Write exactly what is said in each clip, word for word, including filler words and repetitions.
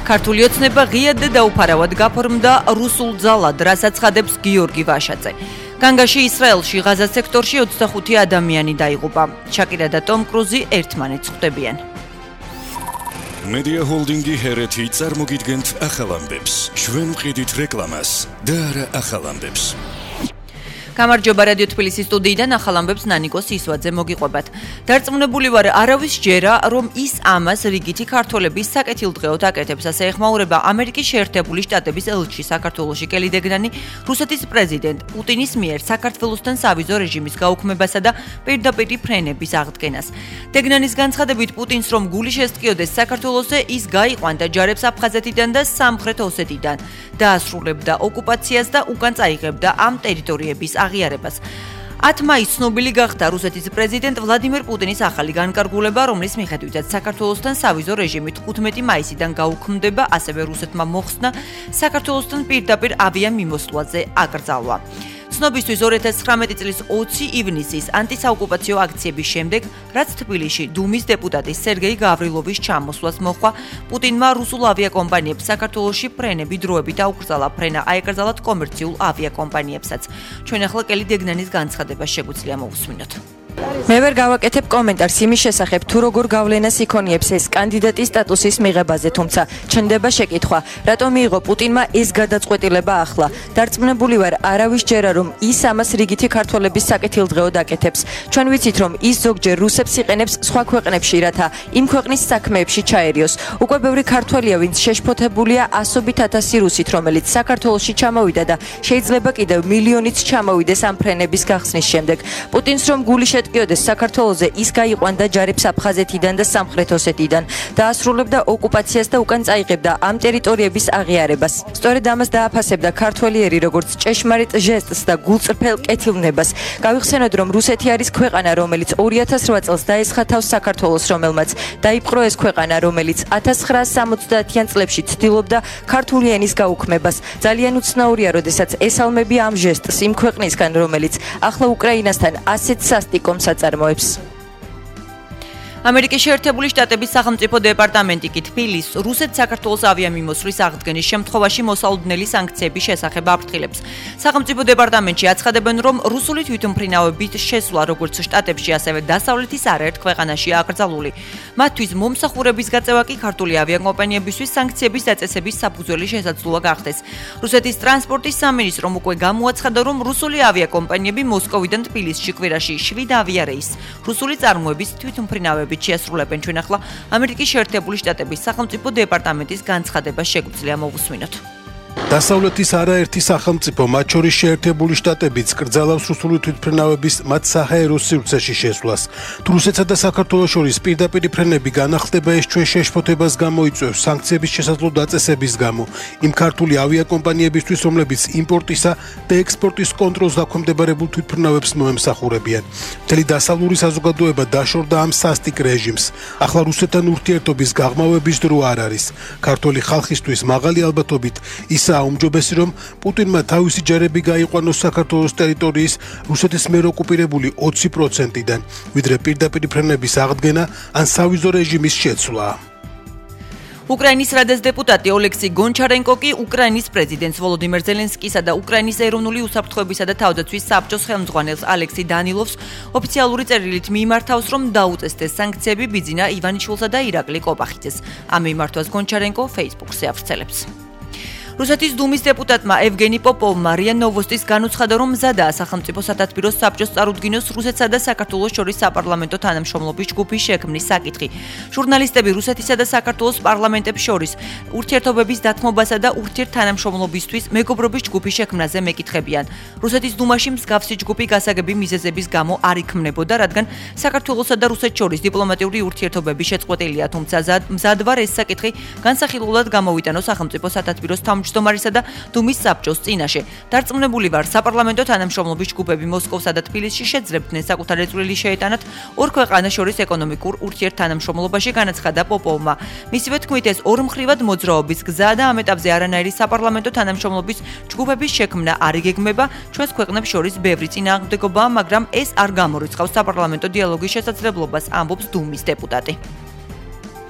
ქართული ოცნება ღიად და დაუფარავად გაფორმდა რუსულ ძალად, რასაც ცხადებს გიორგი ვაშაძე. განგაში ისრაელში ღაზა სექტორში ოცდახუთი ადამიანი დაიღუპა. შაკირა და ტომ კრუზი ერთმანეთს ხვდებიან. Media Holdingi ჰერეთი წარმოგიდგენთ ახალ ამბებს. ჩვენ ვყიდით რეკლამას და არა ახალ ამბებს. გამარჯობა რადიო თბილისის სტუდიიდან ახალ ამბებს ნანიკო სისვაძე მოგიყვებათ. დარწმუნებული ვარ, არავის ჯერა, რომ ის ამას რიგითი ქართველების საკეთილდღეოდ აკეთებს, ასე ეხმაურება ამერიკის შეერთებული შტატების ელჩი საქართველოში კელი დეგნანი რუსეთის პრეზიდენტ პუტინის მიერ საქართველოსთან სავიზო რეჟიმის გაუქმებასა და პირდაპირი ფრენების აღდგენას. დეგნანის განცხადებით, პუტინს რომ გული შესტკიოდეს საქართველოსზე, ის გაიყვანდა ჯარებს აფხაზეთიდან და სამხრეთ ოსეთიდან, დაასრულებდა ოკუპაციას და უკან წაიღებდა ამ ტერიტორიების აღიარებას. ათი მაისს ცნობილი გახდა რუსეთის პრეზიდენტ ვლადიმერ პუტინის ახალი განკარგულება, რომლის მიხედვითაც საქართველოსთან სავიზო რეჟიმით ხუთმეტი მაისიდან გაუქმდება, ასევე რუსეთმა მოხსნა საქართველოსთან პირდაპირ ავიამიმოსვლაზე აკრძალვა. ცნობისთვის ორი ათას ცხრამეტი წლის ოცი ივნისის ანტისაოკუპაციო აქციების შემდეგ, რაც თბილისში დუმის დეპუტატი სერგეი გავრილოვის ჩამოსვლას მოჰყვა, პუტინმა რუსულ ავიაკომპანიებს საქართველოში ფრენები დროებით აუკრძალა, ფრენა აეკრძალათ კომერციულ ავიაკომპანიებსაც. ჩვენ ახლა კელი დეგნანის განცხადებას შეგვიძლია მოვუსმინოთ. მე ვერ გავაკეთებ კომენტარს იმის შესახებ, თუ როგორ გავლენას იქონიებს ეს კანდიდატის სტატუსის მიღებაზე, თუმცა ჩნდება შეკითხვა, რატომ მიიღო პუტინმა ეს გადაწყვეტილება ახლა. დარწმუნებული ვარ, არავის ჯერა, რომ ის ამას რიგითი ქართველების საკეთილდღეოდ აკეთებს. ჩვენ ვიცით, რომ ის ზოგჯერ რუსებს იყენებს სხვა ქვეყნებში, რათა იმ ქვეყნის საქმეებში ჩაერიოს. უკვე ბევრი ქართველია, ვინც შეშფოთებულია ასობით ათასი რუსით, რომელიც საქართველოში ჩამოვიდა და შეიძლება კიდევ მილიონიც ჩამოვიდეს ამ ფრენების გახსნის შემდეგ. პუტინს რომ გული შეტკიოდეს საქართველოზე, ის გაიყვანდა ჯარებს აფხაზეთიდან და სამხრეთ ოსეთიდან, დაასრულებდა ოკუპაციას და უკან წაიღებდა ამ ტერიტორიების აღიარებას. სწორედ ამას დააფასებდა ქართველიერი როგორც ჭეშმარიტ ჟესტს და გულწრფელ კეთილნებას. გავიხსენოთ, რომ რუსეთი არის ქვეყანა, რომელიც ორი ათას რვა წელს დაესხა თავს საქართველოს, რომელმაც დაიპყრო ეს ქვეყანა, რომელიც ათას ცხრაასი სამოცდაათიან წლებში ცდილობდა ქართული ენის გაუქმებას. ძალიან უცნაურია, როდესაც ესალმები ამ ჟესტს იმ ქვეყნისგან, რომელიც ახლა უკრაინასთან ასეთ სასტიკ საწარმოებს. ამერიკის შეერთებული შტატების სახელმწიფო დეპარტამენტი კი თბილისს რუსეთ-საქართველოს ავიამიმოსვლის აღდგენის შემთხვევაში მოსალოდნელი სანქციების შესახებ აფრთხილებს. სახელმწიფო დეპარტამენტში აცხადებენ, რომ რუსული თვითმფრინავების შესვლა როგორც შტატებში, ასევე დასავლეთის არაერთ ქვეყანაში აკრძალული. მათთვის მომსახურების გაწევა კი ქართული ავიაკომპანიებისთვის სანქციების დაწესების საფუძველი შესაძლოა გახდეს. რუსეთის ტრანსპორტის სამინისტრომ უკვე გამოაცხადა, რომ რუსული ავიაკომპანიები მოსკოვიდან თბილისში კვირაში შვიდ ავიარეისს რუსული წარმოების თვითმფრინავები შეასრულებენ. ჩვენ ახლა ამერიკის შეერთებული შტატების სახელმწიფო დეპარტამენტის განცხადებას შეგვიძლია მოვუსმინოთ. დასავლეთის არაერთი სახელმწიფო, მათ შორის შეერთებული შტატებიც კრძალავს რუსული თვითმფრინავების მათ საჰაერო სივრცეში შესვლას. თუ რუსეთსა და საქართველოს შორის პირდაპირი ფრენები განახლდება, ეს ჩვენ შეშფოთებას გამოიწვევს სანქციების შესაძლო დაწესების გამო იმ ქართული ავიაკომპანიებისთვის, რომლებიც იმპორტისა და ექსპორტის კონტროლს დაქვემდებარებულ თვითმფრინავებს მოემსახურებიან. მთელი დასავლური საზოგადოება დაშორდა ამ სასტიკ რეჟიმს. ახლა რუსეთთან ურთიერთობის გაღრმავების დრო არ არის. ქართული ხალხისთვის მაღალი ალბათობით ისაა უმჯობესი, რომ პუტინმა თავისი ჯარები გაიყვანოს საქართველოს ტერიტორიის რუსეთის მიერ ოკუპირებული ოცი პროცენტიდან, ვიდრე პირდაპირი ფრენების აღდგენა ან სავიზო რეჟიმის შეცვლა. უკრაინის რადეს დეპუტატი ოლექსი გონჩარენკო კი უკრაინის პრეზიდენტს ვოლოდიმერ ზელენსკისა და უკრაინის ეროვნული უსაფრთხოებისა და თავდაცვის საბჭოს ხელმძღვანელს ალექსი დანილოვს ოფიციალური წერილით მიიმართავს, რომ დაუწესდეს სანქციები ბიძინა ივანიშვილსა და ირაკლი კობახიძეს. ამ მიმართვას გონჩარენკო Facebook-ზე ავრცელებს. რუსეთის დუმის დეპუტატმა ევგენი პოპოვმა რია ნოვოსტის განუცხადა, რომ მზადაა სახელმწიფო სათათბიროს საბჭოს წარუდგინოს რუსეთსა და საქართველოს შორის საპარლამენტო თანამშრომლობის ჯგუფის შექმნის საკითხი. ჟურნალისტები რუსეთისა და საქართველოს პარლამენტებს შორის ურთიერთობების დათმობასა და ურთიერთთანამშრომლობისთვის მეგობრობის ჯგუფის შექმნაზე მეკითხებიან. რუსეთის დუმაში მსგავსი ჯგუფი გასაგები მიზეზების გამო არ იქმნებოდა, რადგან საქართველოსა და რუსეთს შორის დიპლომატიური ურთიერთობები შეწყვეტილია, თუმცა მზად ვარ ეს საკითხი განსახილველად გამოვიტანო სახელმწიფო სათათბიროს თავმჯდომარისა და დუმის საბჭოს წინაშე. დარწმუნებული ვარ, საპარლამენტო თანამშრომლობის ჯგუფები მოსკოვსა და თბილისში შეძლებდნენ საკუთარი წვლილი შეეტანათ ორ ქვეყანას შორის ეკონომიკურ ურთიერთთანამშრომლობაში, განაცხადა პოპოვმა. მისივე თქმით, ეს ორმხრივად მოძრაობის გზაა და ამ ეტაპზე არანაირი საპარლამენტო თანამშრომლობის ჯგუფების შექმნა არ იგეგმება. ჩვენს ქვეყნებს შორის ბევრი წინააღმდეგობაა, მაგრამ ეს არ გამორიცხავს საპარლამენტო დიალოგის შესაძლებლობას, ამბობს დუმის დეპუტატი.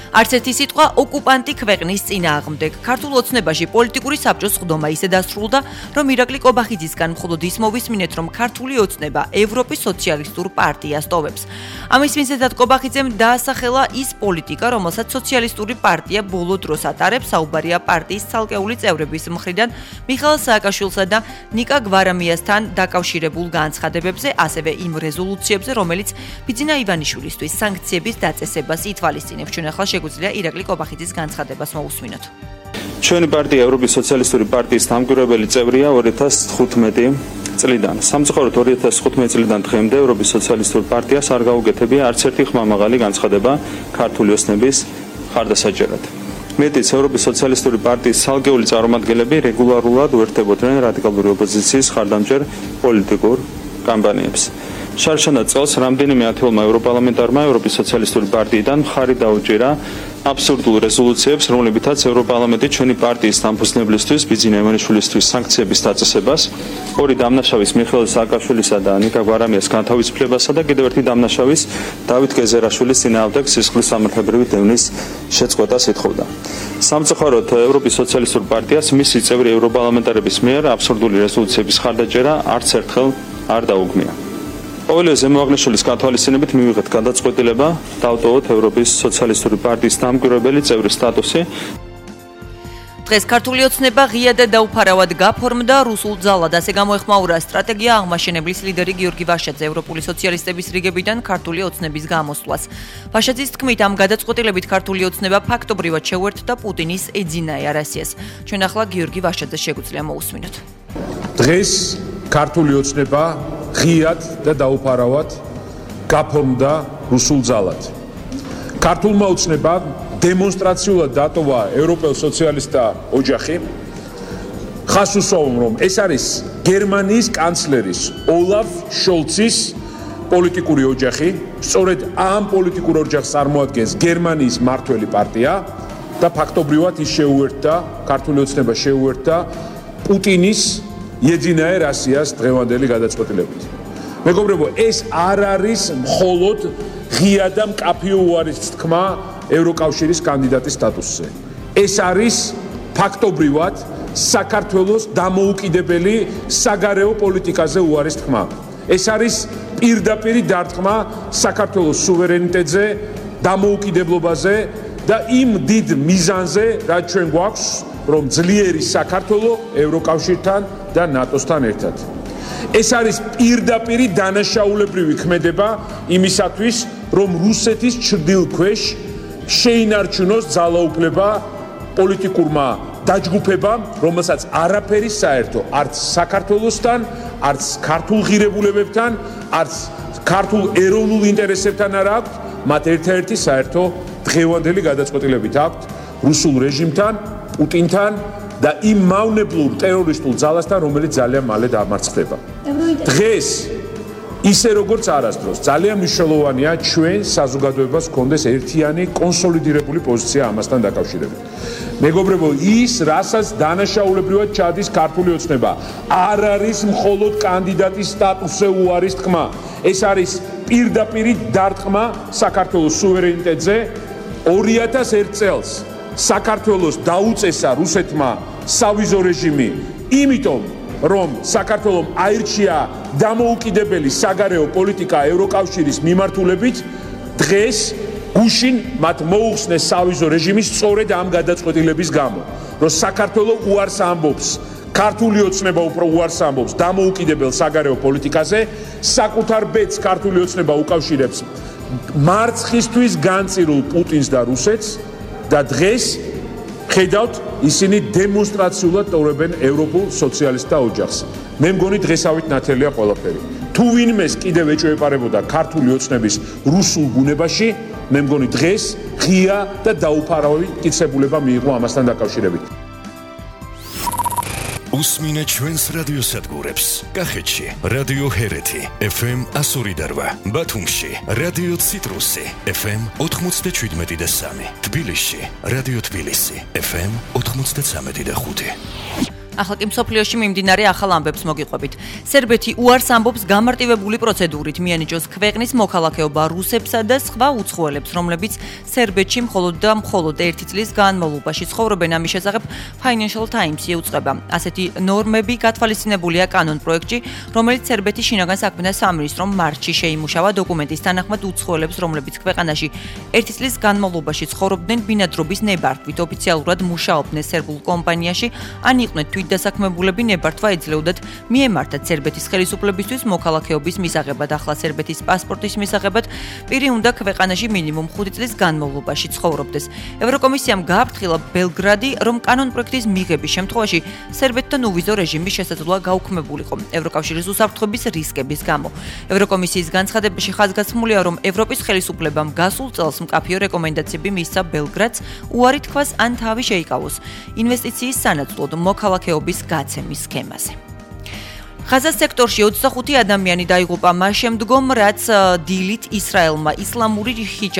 არც ერთი სიტყვა ოკუპანტი ქვეყნის წინააღმდეგ. ქართულ ოცნებაში პოლიტიკური საბჭოს ხდომა ისე დასრულდა, რომ ირაკლი კობახიძისგან მხოლოდ ის მოვისმინეთ, რომ ქართული ოცნება ევროპის სოციალისტურ პარტიას ტოვებს. ამის მიზეზად კობახიძემ დაასახელა ის პოლიტიკა, რომელსაც სოციალისტური პარტია ბოლო დროს ატარებს, საუბარია პარტიის ცალკეული წევრების მხრიდან მიხაილ სააკაშვილსა და ნიკა გვარამიასთან დაკავშირებულ განცხადებებზე, ასევე იმ რეზოლუციებზე, რომელიც ბიძინა ივანიშვილისთვის სანქციების დაწესებას ითვალისწინებს. ჩვენ ახლა შეგვიძლია ირაკლი კობახიძის განცხადებას მოусმინოთ. ჩვენი პარტია ევროპის სოციალისტური პარტიის დამკვირვებელი წევრია ორი ათას თხუთმეტი წლიდან. სამწუხაროდ ორი ათას თხუთმეტი წლიდან დღემდე ევროპის სოციალისტურ პარტიას არ გაუგეთებია არც ერთი ხმამაღალი განცხადება ქართული ოცნების ხარდასაჭერად. მეტიც ევროპის სოციალისტური პარტიის ცალკეული წარმომადგენლები რეგულარულად უერთდებოდნენ რადიკალური ოპოზიციის ხარდამჭერ პოლიტიკურ კამპანიებს. შარშანა წელს რამდენიმე ათეულმა ევროპარლამენტარმა ევროპის სოციალისტური პარტიიდან მხარი დაუჭირა აბსურდულ რეზოლუციებს, რომლებითაც ევროპარლამენტი ჩვენი პარტიის დამფუძნებლისთვის ბიძინა ივანიშვილისთვის სანქციების დაწესებას, ორი დამნაშავის მიხეილ სააკაშვილისა და ნიკა გვარამიას განთავისუფლებასა და კიდევ ერთი დამნაშავის დავით გეზერაშვილის წინააღმდეგ სისხლის სამართლებრივი დევნის შეწყვეტას ეთხოვდა. სამწუხაროდ ევროპის სოციალისტურ პარტიას მისი წევრი ევროპარლამენტარების მიერ აბსურდული რეზოლუციების ხარდაჭერა არც ერთხელ არ დაუგმია. ყოველი ზემოაღნიშნულის გათვალისწინებით მივიღეთ გადაწყვეტილება დავტოვოთ ევროპის სოციალისტური პარტიის დამკვირვებელი წევრის სტატუსი. დღეს ქართული ოცნება ღია და დაუფარავად გაფორმდა რუსულ ძალად, ასე გამოეხმაურა სტრატეგია აღმაშენებლის ლიდერი გიორგი ვაშაძე ევროპული სოციალისტების რიგებიდან ქართული ოცნების გამოსვლას. ვაშაძის თქმით, ამ გადაწყვეტილებით ქართული ოცნება ფაქტობრივად შეუერთდა პუტინის ეძინა რასიას. ჩვენ ახლა გიორგი ვაშაძეს შეგვიძლია მოусმინოთ. დღეს ქართული ოცნება ღიად და დაუფარავად გაფორმდა რუსულ ძალად. ქართულმა ოცნებამ დემონსტრაციულად დატოვა ევროპელ სოციალისტთა ოჯახი. ხას უსვამს, რომ ეს არის გერმანიის კანცლერის ოლაფ შოლცის პოლიტიკური ოჯახი. სწორედ ამ პოლიტიკურ ოჯახს წარმოადგენს გერმანიის მმართველი პარტია და ფაქტობრივად ის შეუერთდა, ქართული ოცნება შეუერთდა პუტინის ეძინა რასიას დღევანდელი გადაწყვეტილებით. მეგობრებო, ეს არ არის მხოლოდ ღია და მკაფიო უარის თქმა ევროკავშირის კანდიდატის სტატუსზე. ეს არის ფაქტობრივად საქართველოს დამოუკიდებელი საგარეო პოლიტიკაზე უარის თქმა. ეს არის პირდაპირი დარტყმა საქართველოს სუვერენიტეტზე, დამოუკიდებლობაზე და იმ დიდ მიზანზე, რაც ჩვენ გვაქვს, რომ ძლიერი საქართველო ევროკავშირთან და ნატოსთან ერთად. ეს არის პირდაპირი დანაშაულებრივი ქმედება იმისათვის, რომ რუსეთის ჩრდილქვეშ შეინარჩუნოს ძალაუფლება პოლიტიკურმა დაჯგუფებამ, რომელსაც არაფერი საერთო არც საქართველოსთან, არც ქართულ ღირებულებებთან, არც ქართულ ეროვნულ ინტერესებთან არ აქვს, მათ ერთადერთი საერთო დღევანდელი გადაწყვეტილებით აქვს რუსულ რეჟიმთან, პუტინთან და იმ მავნებლურ ტერორისტულ ძალასთან, რომელიც ძალიან მალე დამარცხდება. დღეს ისე როგორც არასდროს ძალიან მნიშვნელოვანია ჩვენ საზოგადოებას გქონდეს ერთიანი კონსოლიდირებული პოზიცია ამასთან დაკავშირებით. მეგობრებო, ის რასაც დანაშაულებრივად ჩადის ქართული ოცნება, არ არის მხოლოდ კანდიდატის სტატუსზე უარის თქმა. ეს არის პირდაპირი დარტყმა საქართველოს სუვერენიტეტზე. ორი ათას ერთ წელს საქართველოს დაუწესა რუსეთმა სავიზო რეჟიმი, იმიტომ რომ საქართველომ აირჩია დამოუკიდებელი საგარეო პოლიტიკა ევროკავშირის მიმართულებით, დღეს გუშინ მათ მოუხსნეს სავიზო რეჟიმი სწორედ ამ გადაწყვეტილების გამო, რომ საქართველო უარს ამბობს, ქართული ოცნება უფრო უარს ამბობს დამოუკიდებელ საგარეო პოლიტიკაზე, საკუთარ ბედს ქართული ოცნება უკავშირებს მარცხისთვის განწირულ პუტინს და რუსეთს და დღეს ხედავთ, ისინი დემონსტრაციულად ტოვებენ ევროპულ სოციალისტთა ოჯახს. მე მგონი დღესავით ნათელია ყველაფერი. თუ ვინმეს კიდევ ეჭვეპარებოდა ქართული ოცნების რუსულ ბუნებაში, მე მგონი დღეს ღია და დაუფარავი მტკიცებულება მიიღო ამასთან დაკავშირებით. უსმინე ჩვენს რადიოსადგურებს. კახეთში რადიო ჰერეთი ეფ ემ εκατო ორი და რვა, ბათუმში რადიო ციტრუსი ეფ ემ ოთხმოცდაშვიდმეტი და სამი, თბილისში რადიო თბილისი ეფ ემ ოთხმოცდაცამეტი და ხუთი. ახლა კი მსოფლიოში მიმდინარე ახალ ამბებს მოგიყვებით. სერბეთი უარს ამბობს გამარტივებული პროცედურით მიანიჭოს ქვეყნის მოქალაქეობა რუსებსა და სხვა უცხოელებს, რომლებიც სერბეთში მხოლოდ და მხოლოდ ერთი წლის განმავლობაში ცხოვრობენ. ამის შესახებ Financial Times იუწყება. ასეთი ნორმები გათვალისწინებულია კანონ პროექტში, რომელიც სერბეთის შინაგან საქმეთა სამინისტრომ მარტში შეიმუშავა. დოკუმენტის თანახმად უცხოელებს, რომლებიც ქვეყანაში ერთი წლის განმავლობაში ცხოვრობდნენ ბინადრობის ნებართვით, ოფიციალურად მუშაობდნენ სერბულ კომპანიაში, ან იყვნენ თვითდასაქმებულები, ნებართვა ეძლეოდათ მიემართათ სერბეთის ხელისუფლებისთვის მოქალაქეობის მისაღებად. ახლა სერბეთის პასპორტის მისაღებად პირი უნდა ქვეყანაში მინიმუმ ხუთი წლის განმავლობაში ცხოვრობდეს. ევროკომისიამ გააფრთხილა ბელგრადი, რომ კანონ პროექტის მიღების შემთხვევაში სერბეთთან უვიზო რეჟიმის შესაძლოა გაუქმებულიყო ევროკავშირის უსაფრთხოების რისკების გამო. ევროკომისიის განცხადებაში ხაზგასმულია, რომ ევროპის ხელისუფლებამ გასულ წელს მკაფიო რეკომენდაციები მისცა ბელგრადს უარი თქვას ან თავი შეიკავოს ინვესტიციის სანაცვლოდ მოქალაქეობის გაცემის სქემაზე. ღაზას სექტორში ოცდახუთი ადამიანი დაიღუპა მას შემდგომ, რაც დილით ისრაელმა ისლამური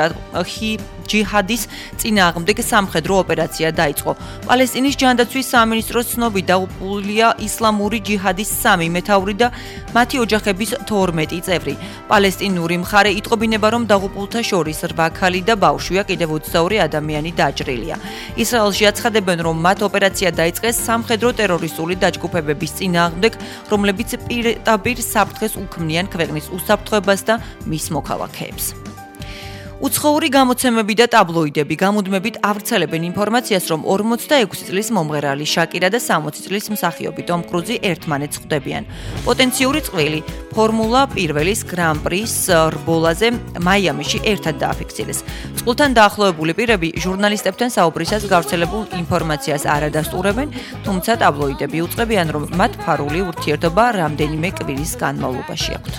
ჯიჰადის წინააღმდეგ სამხედრო ოპერაცია დაიწყო. პალესტინის ჯანდაცვის სამინისტროს ცნობით დაუყოლია ისლამური ჯიჰადის სამი მეთაური და მათი ოჯახების თორმეტი წევრი. პალესტინური მხარე იტყობინება, რომ დაღუპულთა შორის რვა ქალი და ბავშვია, კიდევ ოცდაორი ადამიანი დაჭრილია. ისრაელში აცხადებენ, რომ მათ ოპერაცია დაიწყეს სამხედრო ტერორისტული დაჯგუფებების წინააღმდეგ, რომლებიც პირდაპირ საფრთხეს უქმნიან ქვეყნის უსაფრთხოებას და მის მოქალაქეებს. უცხოური გამოცემები და ტაბლოიდები გამუდმებით ავრცელებენ ინფორმაციას, რომ ორმოცდაექვსი წლის მომღერალი შაკირა და სამოცი წლის მსახიობი ტომ კრუზი ერთმანეთს ხვდებიან. პოტენციური წყვილი ფორმულა პირველის გრან-პრის რბოლაზე მაიამიში ერთად დააფიქსირეს. წყვილთან დაახლოებული პირები ჟურნალისტებთან საუბრისას გავრცელებულ ინფორმაციას არ ადასტურებენ, თუმცა ტაბლოიდები უწყებიან, რომ მათ ფარული ურთიერთობა რამდენიმე კვირის განმავლობაში აქვთ.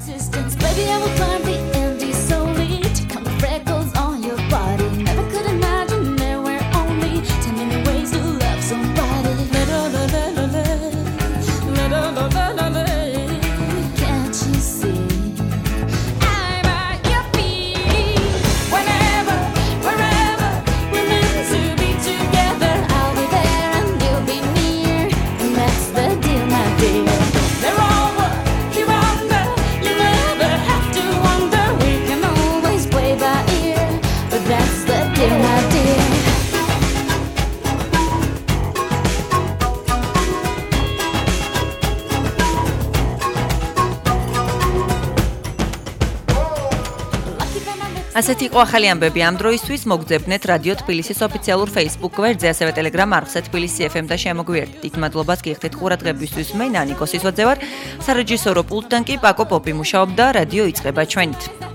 ასეთი იყო ახალი ამბები ამ დროისთვის. მოგძებნეთ რადიო თბილისის ოფიციალურ Facebook გვერდზე, ასევე Telegram არხზე თბილისი ეფ ემ და შემოგვიერთდით. მადლობას გიხდით ყურადღებისთვის. მე ნანიკო სისვაძე ვარ. სარეჟისორო პულტთან კი პაკო პოპი მუშაობდა. რადიო იწყება ჩვენით.